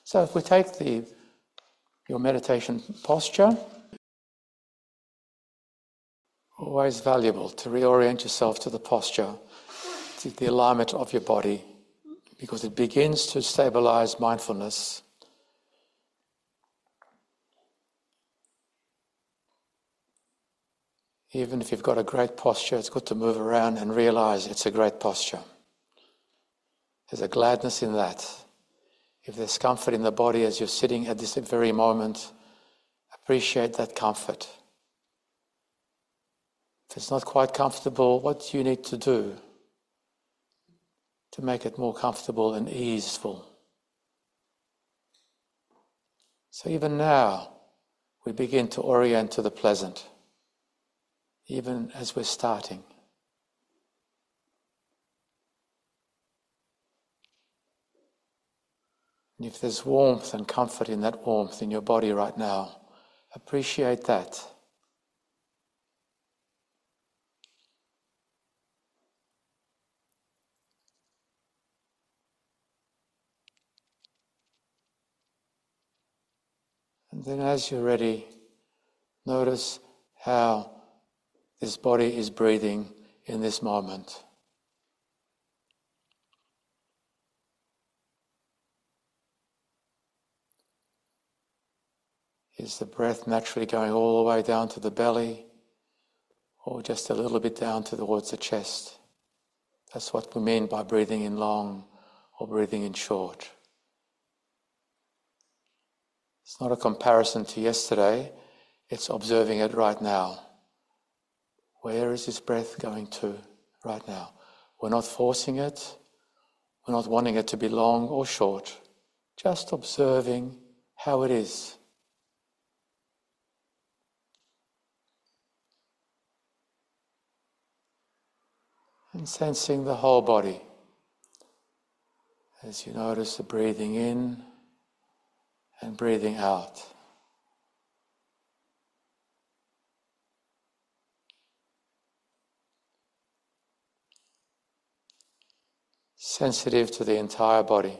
So if we take your meditation posture, always valuable to reorient yourself to the posture, to the alignment of your body, because it begins to stabilize mindfulness. Even if you've got a great posture, it's good to move around and realize it's a great posture. There's a gladness in that. If there's comfort in the body as you're sitting at this very moment, appreciate that comfort. If it's not quite comfortable, what do you need to do to make it more comfortable and easeful? So even now, we begin to orient to the pleasant, even as we're starting. And if there's warmth and comfort in that warmth in your body right now, appreciate that. And then as you're ready, notice how this body is breathing in this moment. Is the breath naturally going all the way down to the belly, or just a little bit down towards the chest? That's what we mean by breathing in long or breathing in short. It's not a comparison to yesterday, it's observing it right now. Where is this breath going to right now? We're not forcing it, we're not wanting it to be long or short, just observing how it is. And sensing the whole body as you notice the breathing in and breathing out. Sensitive to the entire body.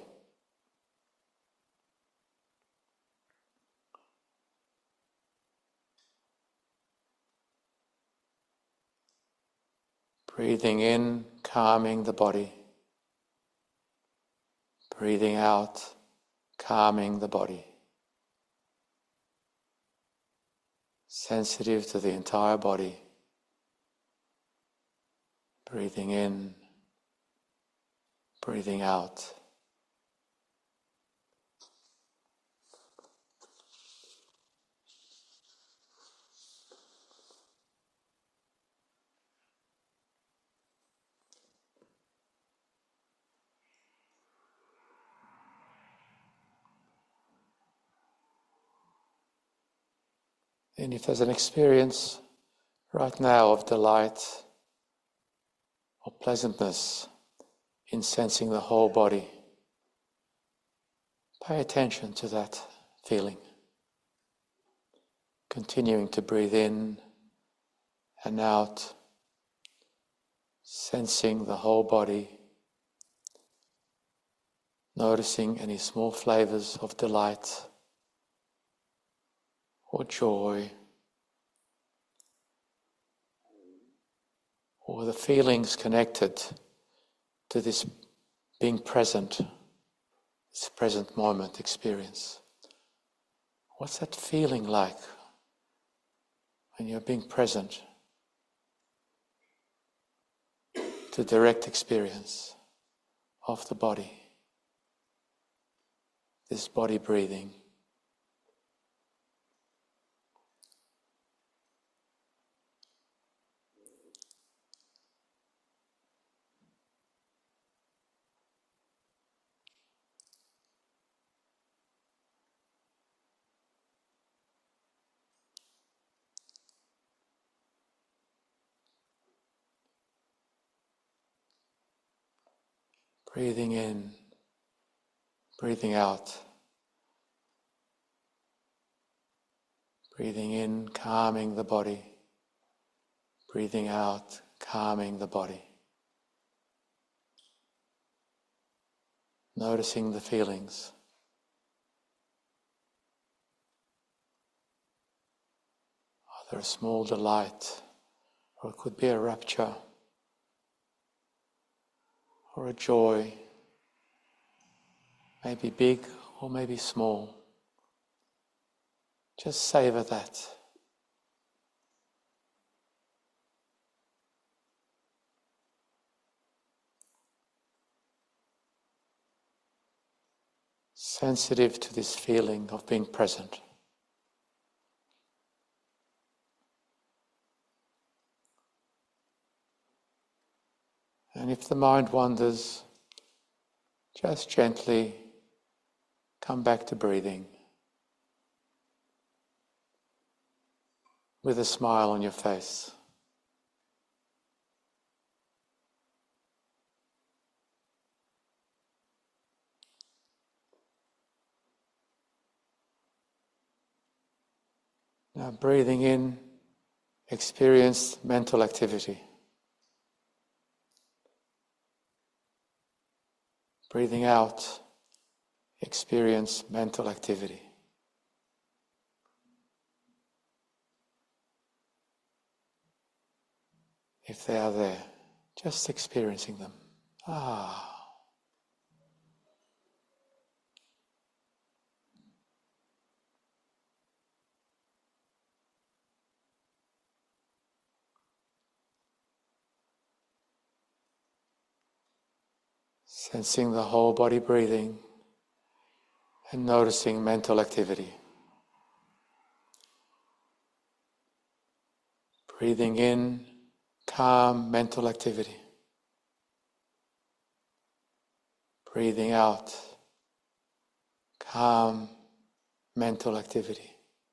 Breathing in, calming the body. Breathing out, calming the body. Sensitive to the entire body. Breathing in, breathing out. And if there's an experience right now of delight or pleasantness in sensing the whole body, pay attention to that feeling. Continuing to breathe in and out, sensing the whole body, noticing any small flavors of delight or joy, or the feelings connected to this being present, this present moment experience. What's that feeling like when you're being present to direct experience of the body, this body breathing? Breathing in, breathing out. Breathing in, calming the body. Breathing out, calming the body. Noticing the feelings. whether a small delight, or it could be a rapture, or a joy, maybe big or maybe small. Just savor that. Sensitive to this feeling of being present. And if the mind wanders, just gently come back to breathing with a smile on your face. Now breathing in, experience mental activity. Breathing out, experience mental activity. If they are there, just experiencing them. Sensing the whole body breathing and noticing mental activity. Breathing in, calm mental activity. Breathing out, calm mental activity.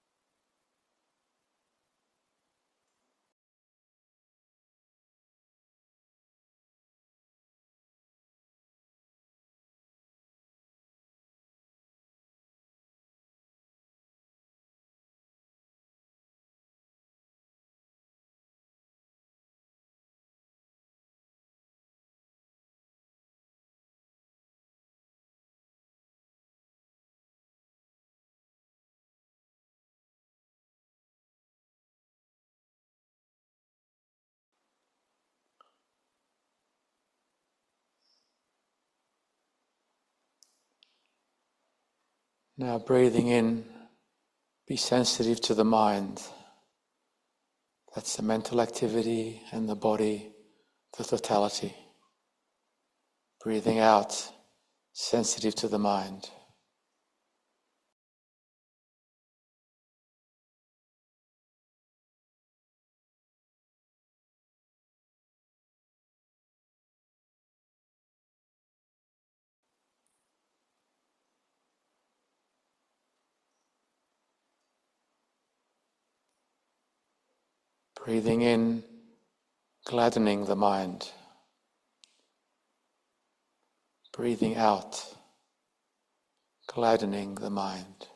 Now breathing in, be sensitive to the mind. That's the mental activity and the body, the totality. Breathing out, sensitive to the mind. Breathing in, gladdening the mind. Breathing out, gladdening the mind.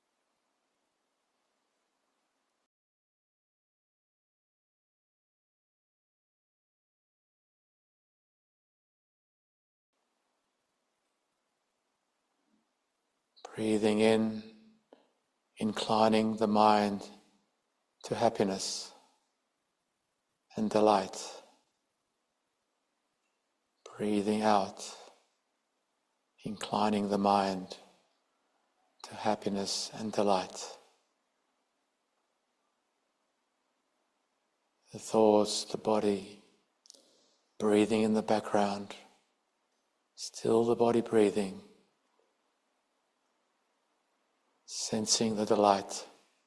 Breathing in, inclining the mind to happiness and delight. Breathing out, inclining the mind to happiness and delight. The thoughts, the body, breathing in the background, still the body breathing, sensing the delight.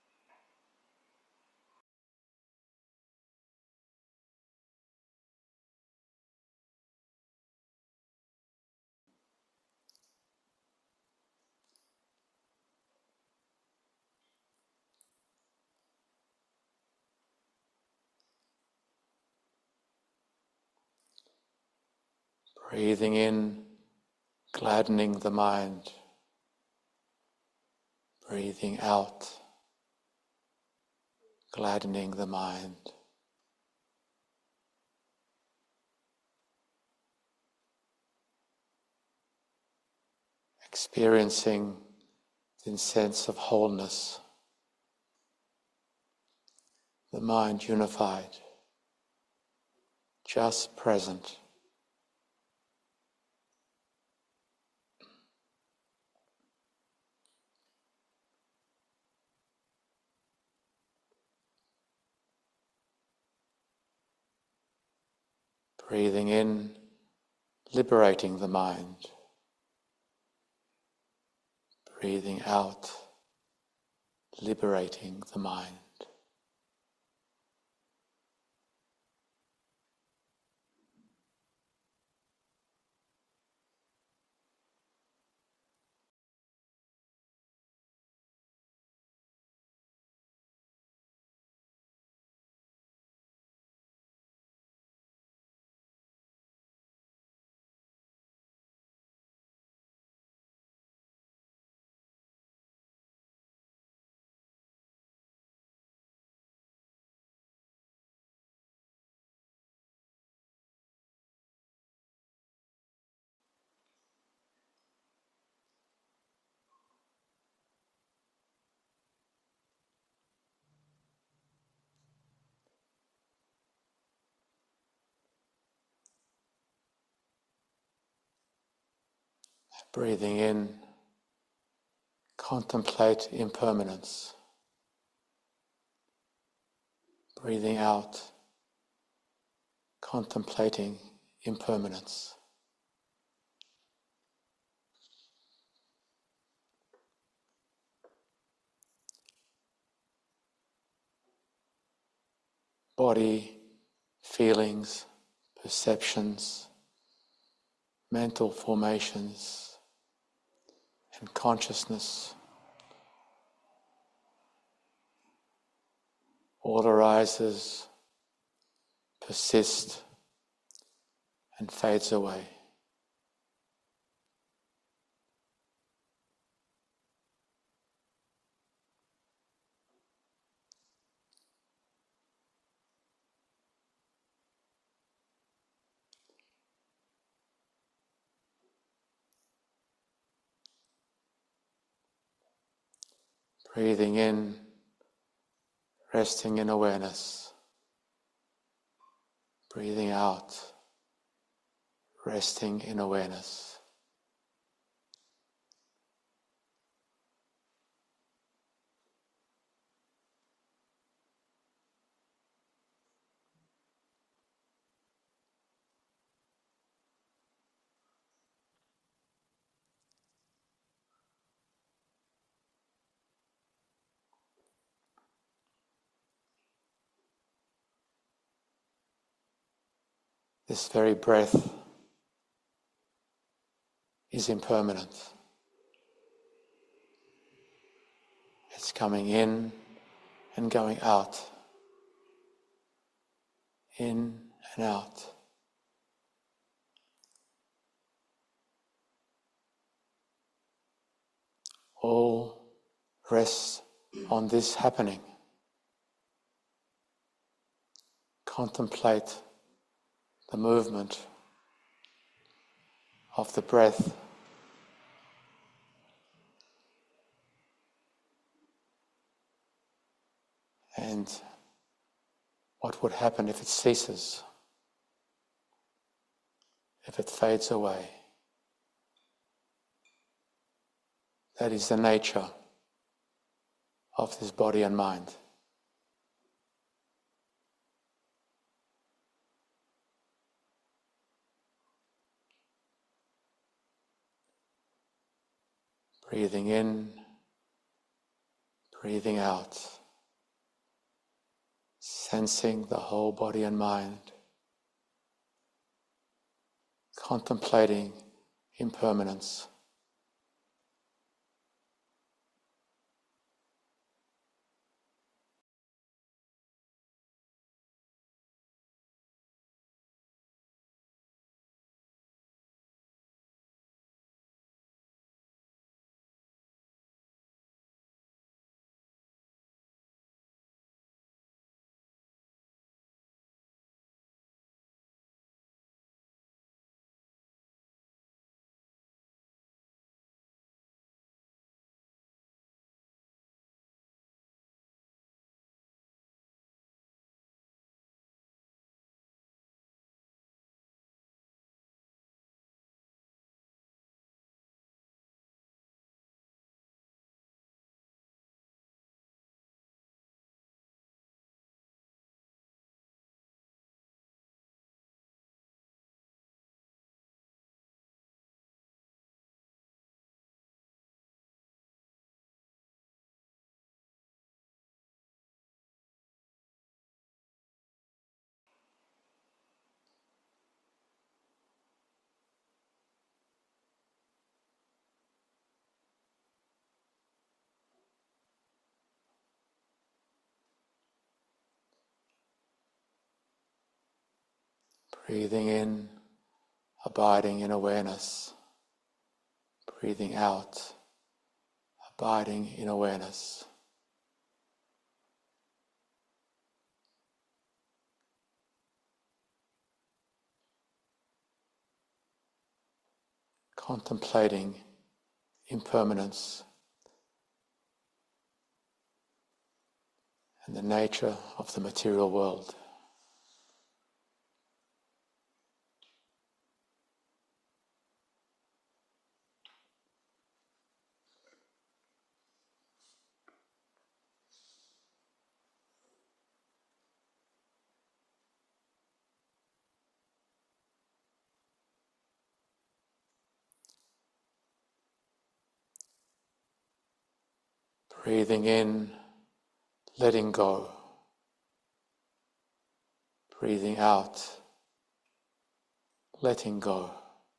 Breathing in, gladdening the mind. Breathing out, gladdening the mind. Experiencing the sense of wholeness. the mind unified, just present. Breathing in, liberating the mind. Breathing out, liberating the mind. Breathing in, contemplate impermanence. Breathing out, contemplating impermanence. Body, feelings, perceptions, mental formations, and consciousness all arises, persists, and fades away. Breathing in, resting in awareness. Breathing out, resting in awareness. This very breath is impermanent. It's coming in and going out, in and out. All rests on this happening. Contemplate the movement of the breath. And what would happen if it ceases, if it fades away. That is the nature of this body and mind. Breathing in, breathing out, sensing the whole body and mind, contemplating impermanence. Breathing in, abiding in awareness. Breathing out, abiding in awareness. Contemplating impermanence and the nature of the material world. Breathing in, letting go. Breathing out, letting go.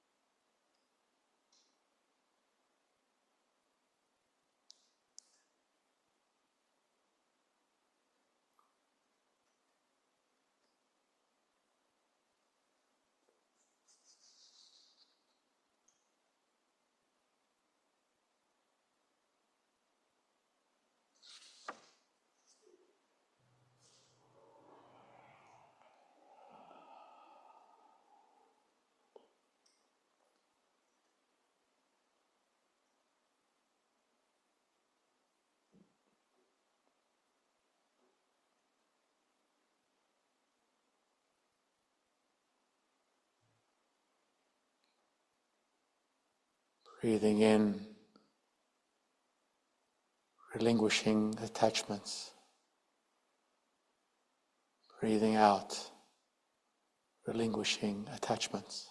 Breathing in, relinquishing attachments. Breathing out, relinquishing attachments.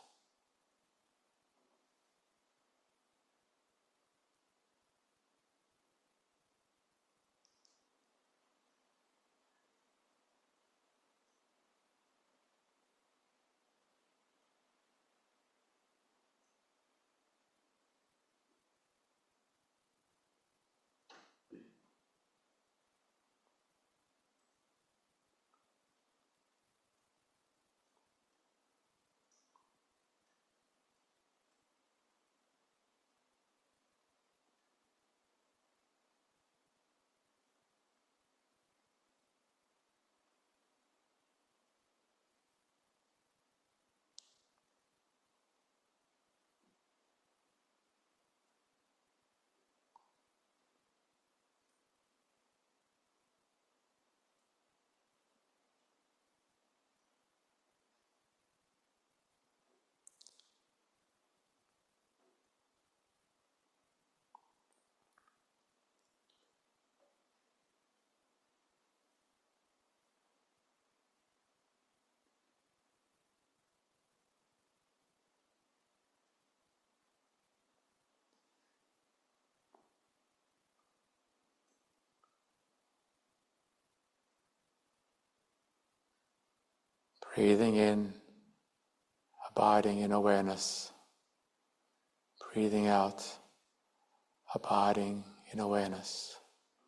Breathing in, abiding in awareness. Breathing out, abiding in awareness.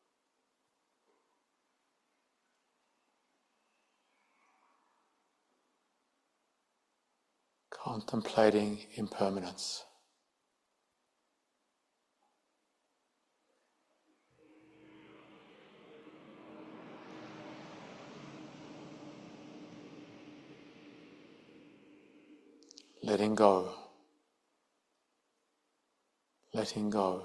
Contemplating impermanence. Letting go. Letting go.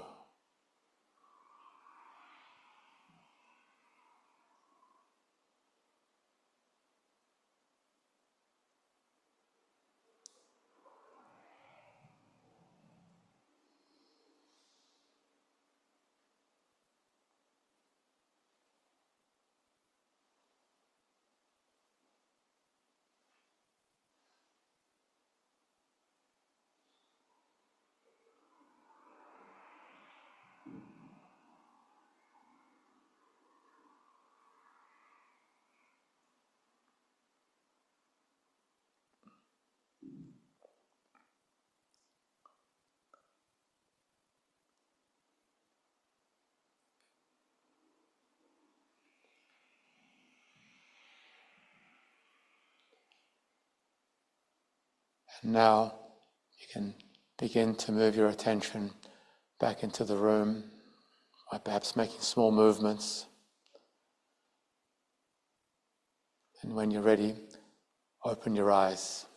And now you can begin to move your attention back into the room by perhaps making small movements. And when you're ready, open your eyes.